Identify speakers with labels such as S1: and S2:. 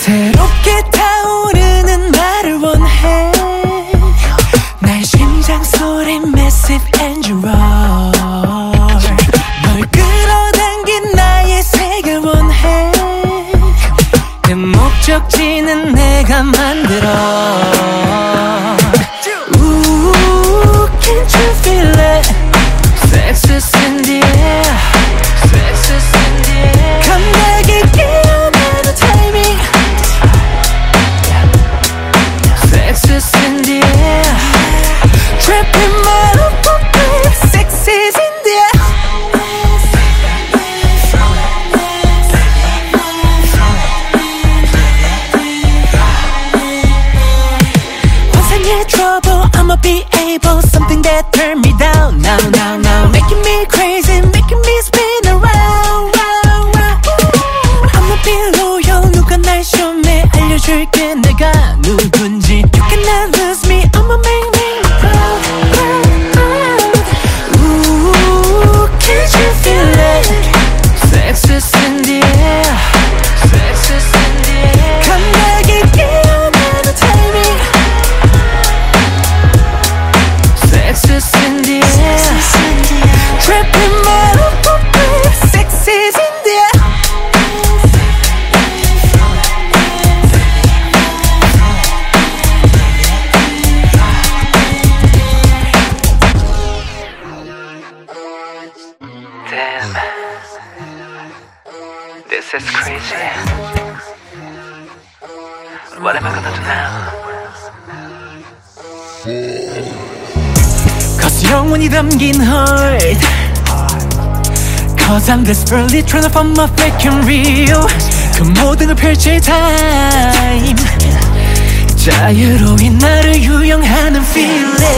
S1: 새롭게 타오르는 나를 원해 날 심장 소리 Massive Angel 널 끌어당긴 나의 세계 원해 그 목적지는 내가 만들어 Ooh, can't you feel it? Sex is in the air Sex is in the air 감각이 깨어나는 타이밍 Sex is in the air Trapping my love babe Sex is in the air 환상의 trouble I'ma be able Something that turn me down Now, now, now Making me crazy Making me spin around round, round. I'ma be loyal 누가 날 시험해 알려줄게 내가 누군지 You cannot lose me I'ma make me proud, proud, proud Ooh, can't you feel it? Sex is in the air Sex is in the air 감각이 깨어나는 타이밍 Sex is in the air Trapping my love babe Sex is in the air Damn This is crazy What am I gonna do now? Cause 영원히 담긴 heart Cause I'm desperately trying to find my fake and real 그 모든 걸 펼칠 time 자유로운 나를 유영하는 feeling